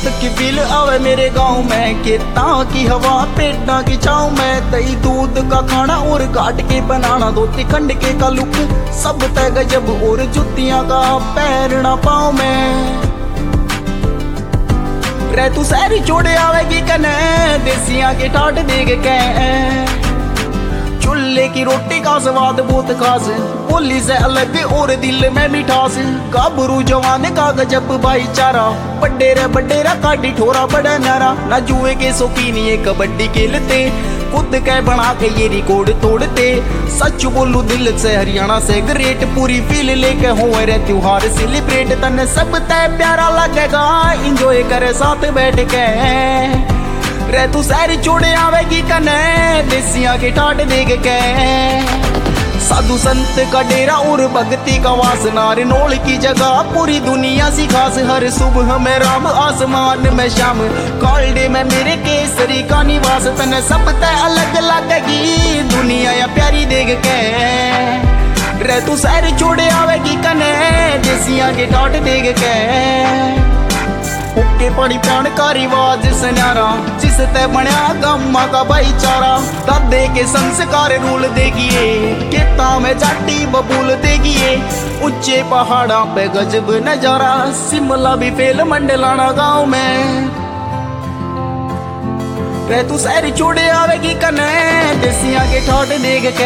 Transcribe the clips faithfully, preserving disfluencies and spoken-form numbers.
बसंत की फील आवे मेरे गांव में, खेता की हवा पेड़ा की छाँव में। दही दूध का खाना और काट के बनाना, धोती खंड के का लुक सब तय गजब, और जुतियां का पैर ना पाँव में। रे तू शहरी छोड़े आवेगी कने, देसियां के ठाट देख के। चूल्हे की रोटी का स्वाद बहुत खास, बोली से अलग और दिल में मिठास। गाभरू जवान का गजब भाईचारा, बड्डे रे बड्डे रा काटी ठोरा बड़ा नारा। ना जुए के शौकीन ये कबड्डी खेलते, खुद के बना के ये रिकॉर्ड तोड़ते। सच बोलू दिल से हरियाणा से ग्रेट, पूरी फील लेके हो रे त्योहार सेलिब्रेट। तने सब तय प्यारा लगेगा, इंजॉय करे साथ बैठ के। रे तू शहर छोड़े आवेगी कने, देसियां के ठाट देख के। साधु संत का डेरा और भक्ति का वासना, रिनोल की जगह पूरी दुनिया सी खास। हर सुबह में राम, आसमान में श्याम, कालडे में मेरे केसरी का निवास। तने सब तय अलग लगेगी, दुनिया या प्यारी देख के। रे तू शहर छोड़े आवेगी कने, देसियां के ठाट देख के। हुक्के पड़ी प्राण का रिवाज सन्यारा, जिस तय बनया गम्मा का भाईचारा। दादे के संस्कार रूल देगिए, खेता में जाटी बबूल देगिए। ऊंचे पहाड़ा पे गजब नजारा, शिमला भी फेल मंडलाना गांव में। रे तू शहर छोड़े आवेगी कने, देसियां के ठाट देख के।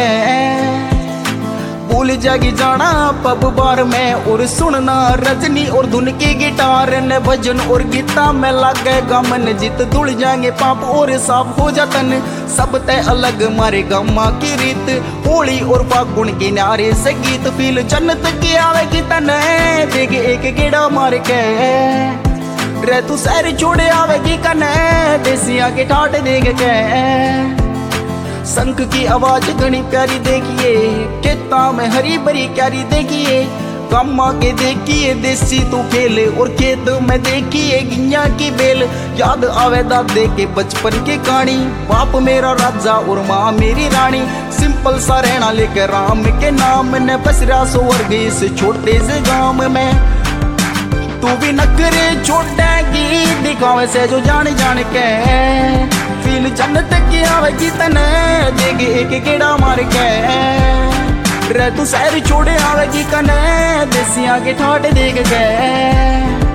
भूल जागी जाना पब बार में, और सुनना रजनी और धुन की गिटार ने। भजन और गीता में लगेगा मन, जित धुल जाएंगे पाप और साफ हो जातन। सब तय अलग मारे गम्मा की रीत, होली और फागुन के नारे से गीत। फील जन्नत की आवेगी तने, देख एक गेड़ा मार के। रे तू शहर छोड़े आवेगी कने, देसियां के ठाट देख के। शंख की आवाज घनी प्यारी देखिए, खेता में हरी भरी क्यारी देखिए। गम्मा के देखिए देसी तू खेल, और खेत में देखिए गिया की बेल। याद आवे दादे के बचपन की कहानी, बाप मेरा राजा और माँ मेरी रानी। सिंपल सा रहना लेके राम के नाम ने, बसरा स्वर्ग इस छोटे से गांव में। तू भी नखरे छोड़ेगी, दिखावे से जो जान जान के। फील जन्नत की आवेगी तने, देगी एक गेड़ा मार के। रे तू शहर छोड़े आवेगी कने, देसियां के ठाट देख के।